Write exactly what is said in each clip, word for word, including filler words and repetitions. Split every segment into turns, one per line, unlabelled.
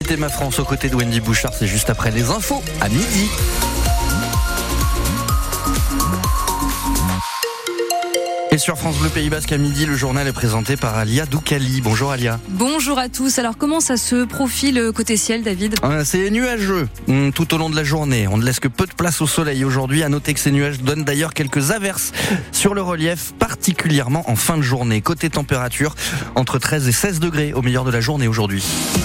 d'écouter Ma France aux côtés de Wendy Bouchard, c'est juste après les infos, à midi. Et sur France Bleu Pays Basque à midi, le journal est présenté par Alia Doukali. Bonjour Alia.
Bonjour à tous. Alors comment ça se profile côté ciel, David ?
C'est nuageux tout au long de la journée. On ne laisse que peu de place au soleil aujourd'hui. À noter que ces nuages donnent d'ailleurs quelques averses sur le relief, particulièrement en fin de journée. Côté température, entre treize et seize degrés au meilleur de la journée aujourd'hui.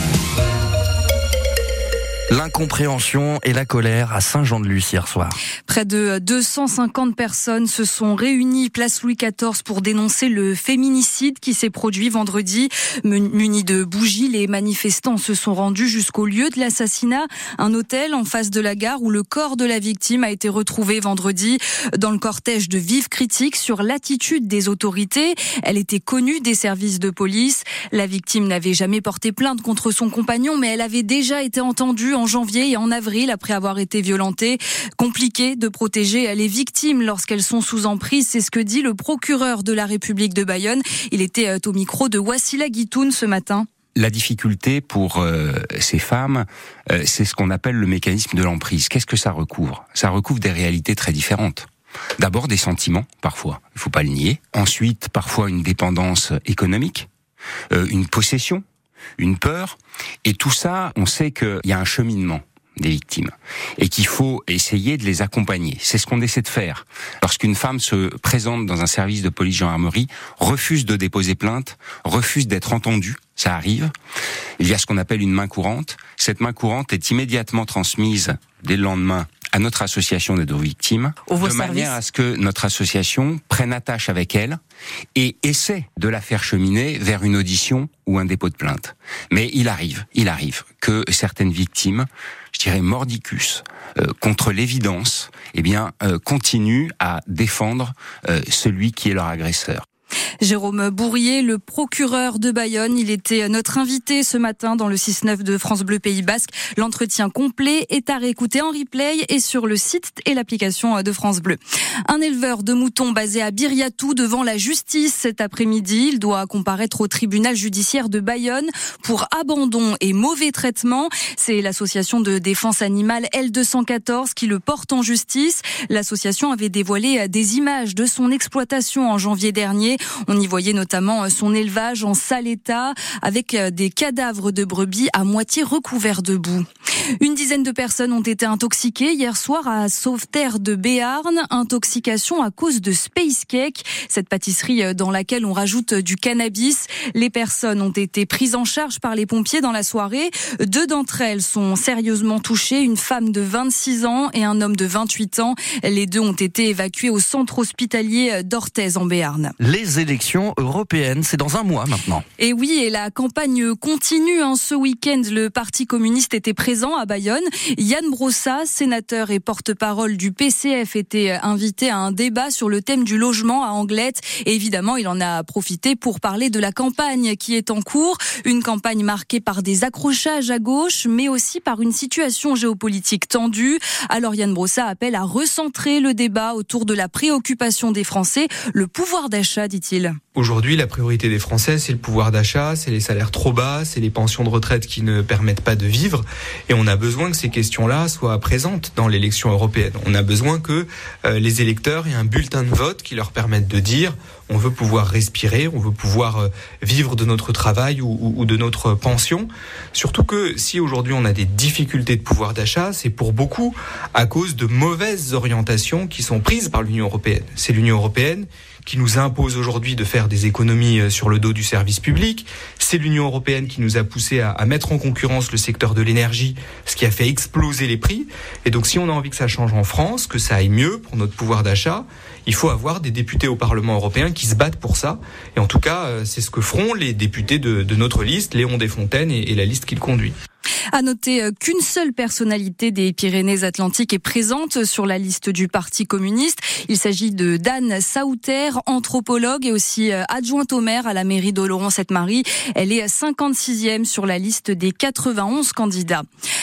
L'incompréhension et la colère à Saint-Jean-de-Luz hier soir.
Près de deux cent cinquante personnes se sont réunies place Louis quatorze pour dénoncer le féminicide qui s'est produit vendredi. Munis de bougies, les manifestants se sont rendus jusqu'au lieu de l'assassinat, un hôtel en face de la gare où le corps de la victime a été retrouvé vendredi. Dans le cortège de vives critiques sur l'attitude des autorités, elle était connue des services de police. La victime n'avait jamais porté plainte contre son compagnon, mais elle avait déjà été entendue en janvier et en avril après avoir été violentée. Compliqué de protéger les victimes lorsqu'elles sont sous emprise, c'est ce que dit le procureur de la République de Bayonne. Il était au micro de Wassila Guitoun ce matin.
La difficulté pour euh, ces femmes, euh, c'est ce qu'on appelle le mécanisme de l'emprise. Qu'est-ce que ça recouvre ? Ça recouvre des réalités très différentes. D'abord des sentiments, parfois, il ne faut pas le nier. Ensuite, parfois une dépendance économique, euh, une possession, une peur, et tout ça, on sait qu'il y a un cheminement des victimes et qu'il faut essayer de les accompagner. C'est ce qu'on essaie de faire. Lorsqu'une femme se présente dans un service de police-gendarmerie, refuse de déposer plainte, refuse d'être entendue, ça arrive, il y a ce qu'on appelle une main courante. Cette main courante est immédiatement transmise dès le lendemain à notre association d'aide aux victimes, de
services.
manière à ce que notre association prenne attache avec elle et essaie de la faire cheminer vers une audition ou un dépôt de plainte. Mais il arrive, il arrive que certaines victimes, je dirais mordicus, euh, contre l'évidence, eh bien, euh, continuent à défendre euh, celui qui est leur agresseur.
Jérôme Bourrier, le procureur de Bayonne, il était notre invité ce matin dans le six neuf de France Bleu Pays Basque. L'entretien complet est à réécouter en replay et sur le site et l'application de France Bleu. Un éleveur de moutons basé à Biriatou devant la justice cet après-midi. Il doit comparaître au tribunal judiciaire de Bayonne pour abandon et mauvais traitement. C'est l'association de défense animale L deux cent quatorze qui le porte en justice. L'association avait dévoilé des images de son exploitation en janvier dernier. On y voyait notamment son élevage en sale état avec des cadavres de brebis à moitié recouverts de boue. Une dizaine de personnes ont été intoxiquées hier soir à Sauveterre de Béarn. Intoxication à cause de Space Cake, cette pâtisserie dans laquelle on rajoute du cannabis. Les personnes ont été prises en charge par les pompiers dans la soirée. Deux d'entre elles sont sérieusement touchées, une femme de vingt-six ans et un homme de vingt-huit ans. Les deux ont été évacués au centre hospitalier d'Orthez en Béarn.
Les élections européennes, c'est dans un mois maintenant.
Et oui, et la campagne continue. Hein. Ce week-end, le Parti communiste était présent à Bayonne. Yann Brossa, sénateur et porte-parole du P C F, était invité à un débat sur le thème du logement à Anglette. Et évidemment, il en a profité pour parler de la campagne qui est en cours. Une campagne marquée par des accrochages à gauche, mais aussi par une situation géopolitique tendue. Alors Yann Brossa appelle à recentrer le débat autour de la préoccupation des Français, le pouvoir d'achat, dit-il.
Aujourd'hui, la priorité des Français, c'est le pouvoir d'achat, c'est les salaires trop bas, c'est les pensions de retraite qui ne permettent pas de vivre. Et on a besoin que ces questions-là soient présentes dans l'élection européenne. On a besoin que euh, les électeurs aient un bulletin de vote qui leur permette de dire on veut pouvoir respirer, on veut pouvoir euh, vivre de notre travail ou, ou, ou de notre pension. Surtout que si aujourd'hui on a des difficultés de pouvoir d'achat, c'est pour beaucoup à cause de mauvaises orientations qui sont prises par l'Union européenne. C'est l'Union européenne qui nous impose aujourd'hui de faire des économies sur le dos du service public. C'est l'Union européenne qui nous a poussé à, à mettre en concurrence le secteur de l'énergie, ce qui a fait exploser les prix. Et donc si on a envie que ça change en France, que ça aille mieux pour notre pouvoir d'achat, il faut avoir des députés au Parlement européen qui se battent pour ça. Et en tout cas, c'est ce que feront les députés de, de notre liste, Léon Desfontaines et, et la liste qu'il conduit.
À noter qu'une seule personnalité des Pyrénées-Atlantiques est présente sur la liste du Parti communiste. Il s'agit de Dan Sauter, anthropologue et aussi adjointe au maire à la mairie d'Oloron-Cette-Marie. Elle est cinquante-sixième sur la liste des quatre-vingt-onze candidats.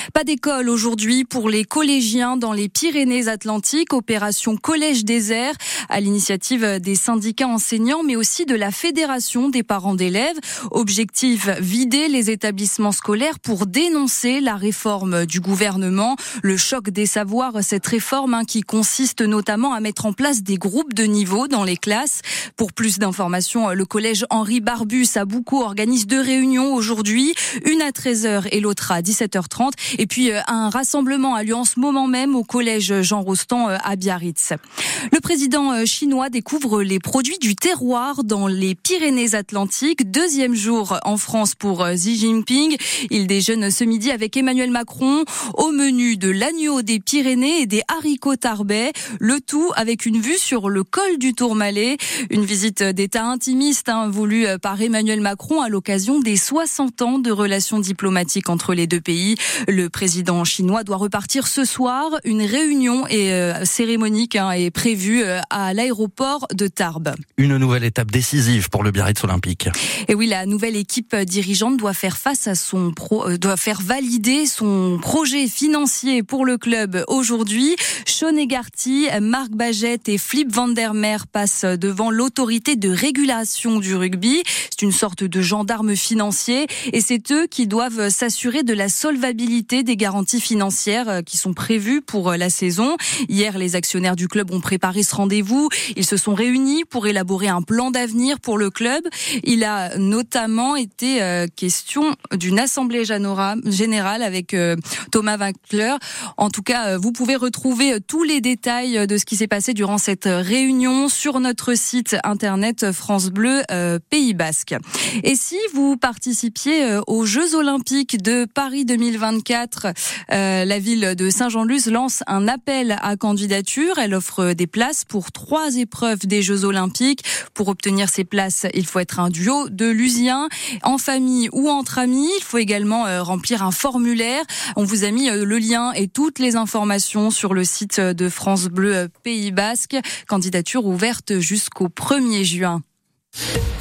Pas d'école aujourd'hui pour les collégiens dans les Pyrénées-Atlantiques. Opération Collège désert à l'initiative des syndicats enseignants, mais aussi de la Fédération des parents d'élèves. Objectif, vider les établissements scolaires pour dénoncer la réforme du gouvernement. Le choc des savoirs, cette réforme hein, qui consiste notamment à mettre en place des groupes de niveau dans les classes. Pour plus d'informations, le collège Henri Barbus à Boucau organise deux réunions aujourd'hui, une à treize heures et l'autre à dix-sept heures trente. Et puis un rassemblement a lieu en ce moment même au collège Jean Rostand à Biarritz. Le président chinois découvre les produits du terroir dans les Pyrénées-Atlantiques. Deuxième jour en France pour Xi Jinping. Il déjeune ce midi avec Emmanuel Macron au menu de l'agneau des Pyrénées et des haricots tarbais. Le tout avec une vue sur le col du Tourmalet. Une visite d'État intimiste hein, voulue par Emmanuel Macron à l'occasion des soixante ans de relations diplomatiques entre les deux pays. Le président chinois doit repartir ce soir. Une réunion et euh, cérémonique hein, est prévue euh, à l'aéroport de Tarbes.
Une nouvelle étape décisive pour le Biarritz Olympique.
Et oui, la nouvelle équipe dirigeante doit faire face à son pro, euh, doit faire valider son projet financier pour le club aujourd'hui. Sean Egarty, Marc Bagette et Flip van der Meer passent devant l'autorité de régulation du rugby. C'est une sorte de gendarme financier et c'est eux qui doivent s'assurer de la solvabilité des garanties financières qui sont prévues pour la saison. Hier, les actionnaires du club ont préparé ce rendez-vous. Ils se sont réunis pour élaborer un plan d'avenir pour le club. Il a notamment été euh, question d'une assemblée générale avec euh, Thomas Winkler. En tout cas, euh, vous pouvez retrouver tous les détails de ce qui s'est passé durant cette réunion sur notre site internet France Bleu euh, Pays Basque. Et si vous participiez euh, aux Jeux Olympiques de Paris deux mille vingt-quatre, euh, la ville de Saint-Jean-de-Luz lance un appel à candidature. Elle offre des places pour trois épreuves des Jeux Olympiques. Pour obtenir ces places, il faut être un duo de Lusiens, en famille ou entre amis. Il faut également euh, remplir un formulaire. On vous a mis euh, le lien et toutes les informations sur le site de France Bleu Pays Basque. Candidature ouverte jusqu'au premier juin.